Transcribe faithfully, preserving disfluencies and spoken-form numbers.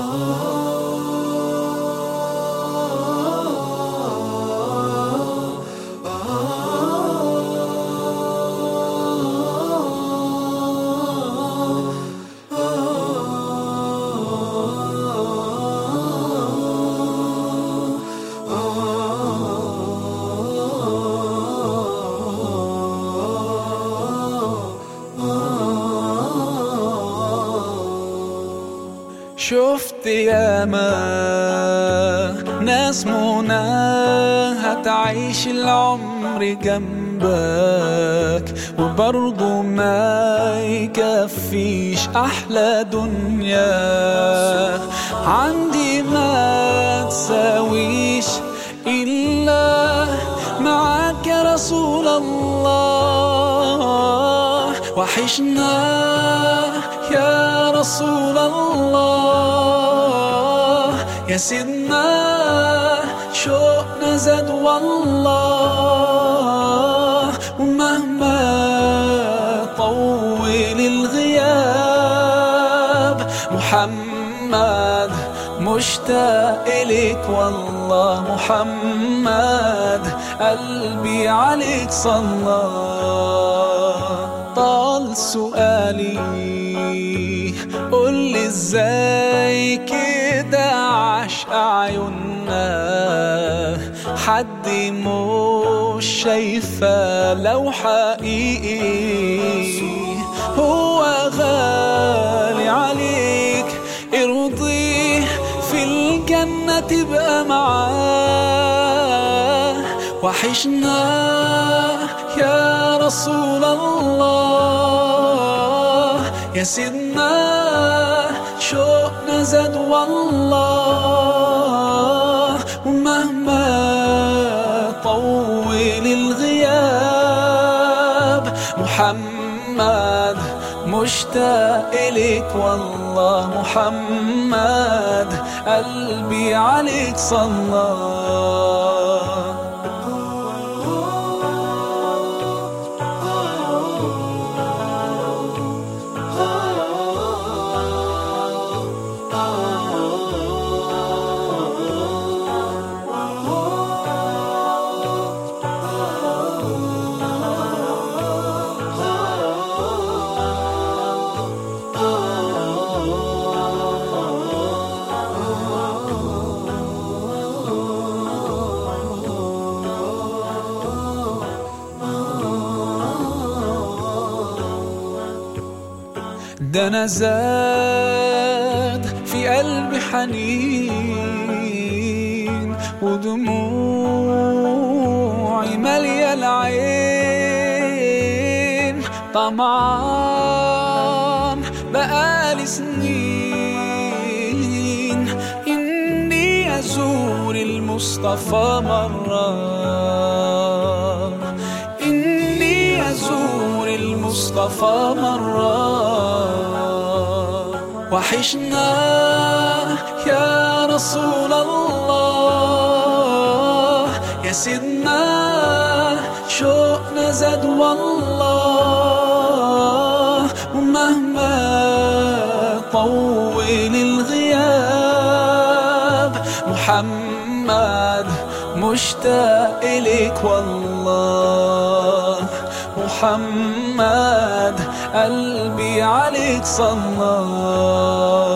شفت ياما ناس منى هتعيش العمر جنبك وبرضه ما يكفيش أحلى دنيا عندي ما تساويش إلا معاك يا رسول الله. وحشنا يا رسول الله يا سيدنا شوقنا زاد والله. ومهما طول الغياب محمد مشتاق إليك والله. محمد قلبي عليك صلى. طال سؤالي قولي ازاي كده عشق عيوننا حد مش شايفة لو حقيقي هو غالي عليك ارضيه في الجنة تبقى معاه. وحشنا يا رسول الله يا سيدنا شوقنا زاد والله. ومهما طول الغياب محمد مشتاق إليك والله. محمد قلبي عليك صلى. ده أنا زاد في قلبي حنين ودموعي مالية العين. طمعان بقالي سنين إني أزور المصطفى مرة. إني أزور المصطفى مرة. وحشنا يا رسول الله يا سيدنا شوقنا زاد والله. ومهما طول الغياب محمد مشتاق إليك والله. محمد قلبي عليك صلى.